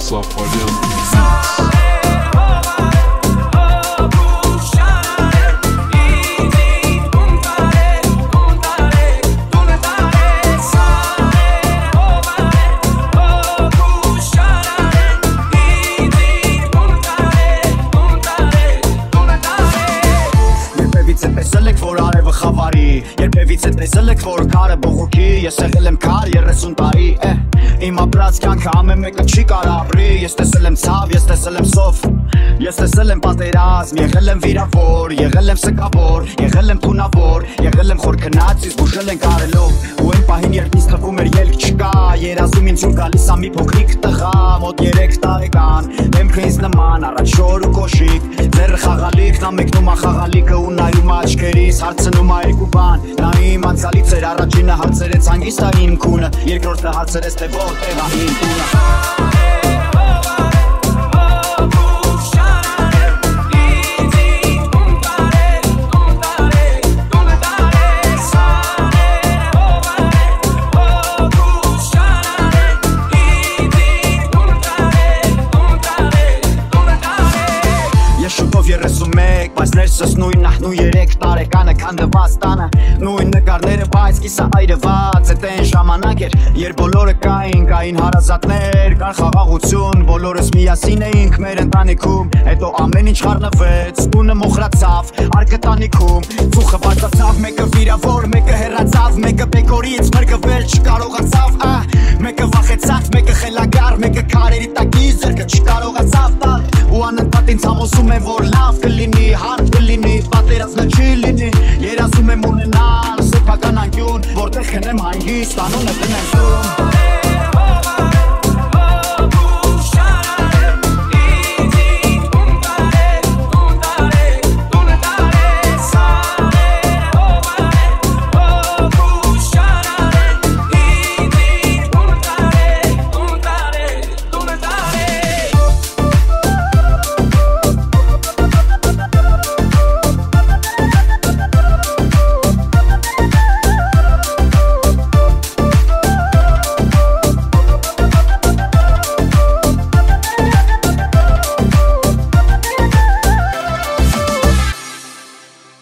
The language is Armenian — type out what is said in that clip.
Սաֆարյան Երբևից է տեսել եք, որ քարը բողոքի Ես եղել եմ քար 30 տարի Իմ ապրած կյանքը ամեն մեկը չի կարա ապրի Ես տեսել եմ ցավ, ես տեսել եմ սով Ես տեսել եմ պատերազմ, եղել եմ վիրավոր Եղել եմ սկավոր, եղել եմ թունավոր Եղել եմ խոր քնած, իսկ բուժել են կարելով Ու այն պահին երբ ինձ թվում էր ելք չկա Երազում ինձ ում գալիս ա մի փոքրիկ տղա Մոտ 3 տարեկան, դեմքը ինձ նման Առաջ շոր ու կոշիկ, ձեռը խաղալիք Նա մեկնում ա խաղալիքը ու նայում ա աչքերիս Հարցնում ա երկու բան, նա իմ անցյալից էր Առաջինը հարցրեց հանգիստ ա իմ քունը Երկրորդը հարցրեց թե որտեղ ա իմ տունը Բայց ներսս նույն ահնու 3 տարեկանը քանդված տանը Նույն նկարները բայց կիսա այրված Էդ այն ժամանակ էր երբ բոլորը կային հարազատներ Կար խաղաղություն բոլորս միասին էինք մեր ընտանիքում Հետո ամեն ինչ խառնվեց տունը մոխրացավ արկը տանիքում Ծուխը բարձրացավ մեկը վիրավոր մեկը հեռացավ Մեկը բեկորից մրգվել չկարողացավ Մեկը վախեցած մեկը խելագար մեկը քարերի տակի ձեռքը չկարողացավ տալ Ու անընդհատ ինձ համոզում են որ լավ կլինի հարթ կլինի պատերազմը չի լինի Երազում եմ ունենալ սեփական անկյուն որտեղ քնեմ հանգիստ անունը տնեմ տուն